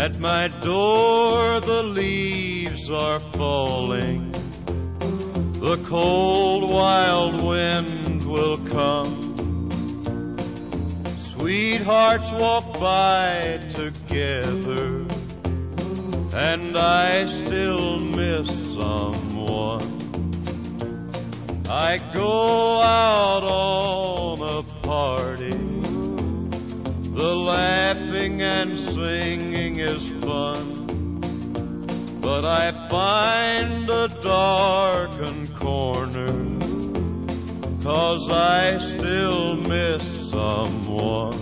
At my door the leaves are falling. The cold wild wind will come. Sweethearts walk by together, and I still miss someone. I go out on a party. The laughing and singing is fun, but I find a darkened corner, 'cause I still miss someone.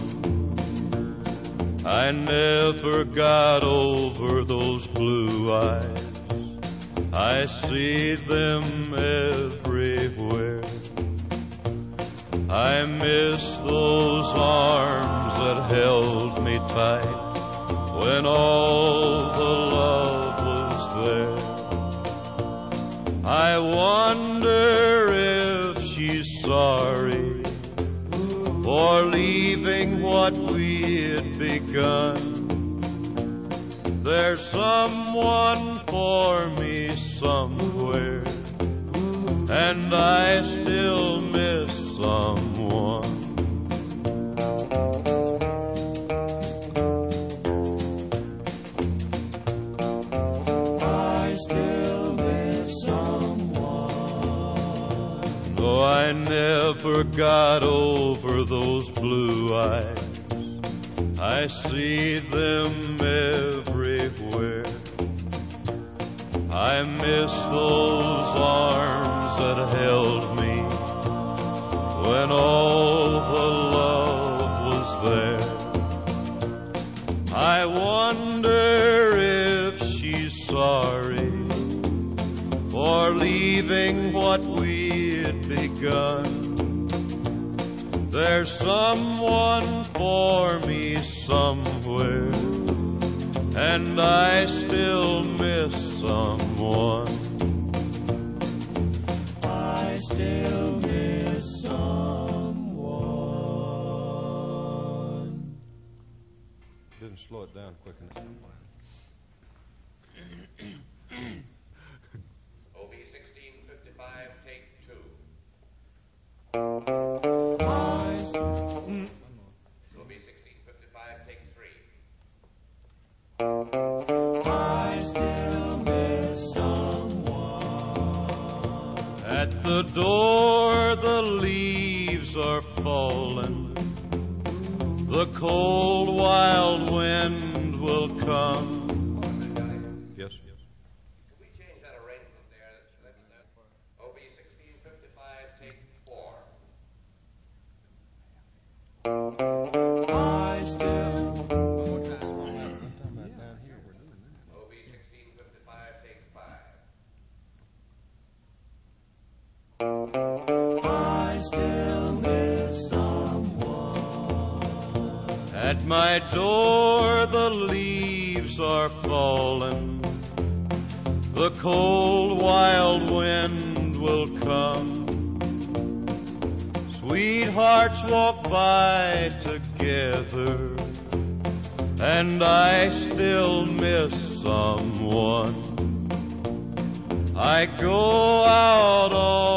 I never got over those blue eyes. I see them everywhere. I miss those arms that held me tight when all the love was there. I wonder if she's sorry for leaving what we had begun. There's someone for me somewhere, and I still miss someone. I still miss someone. Though I never got over those blue eyes, I see them everywhere. I miss those arms that held me when all the love was there. I wonder if she's sorry for leaving what we had begun. There's someone for me somewhere, and I still miss someone. I still miss someone. Didn't slow it down quick enough. OB 1655, take 2. OB 1655, take 3. I still miss someone. At the door the leaves are falling. The cold wild wind will come. Yes. Could we change that arrangement there? OB 1655, take 4. I still. OB 1655, take 5. I still miss someone. At my door the leaves are falling. The cold wild wind will come. Sweethearts walk by together, and I still miss someone. I go out on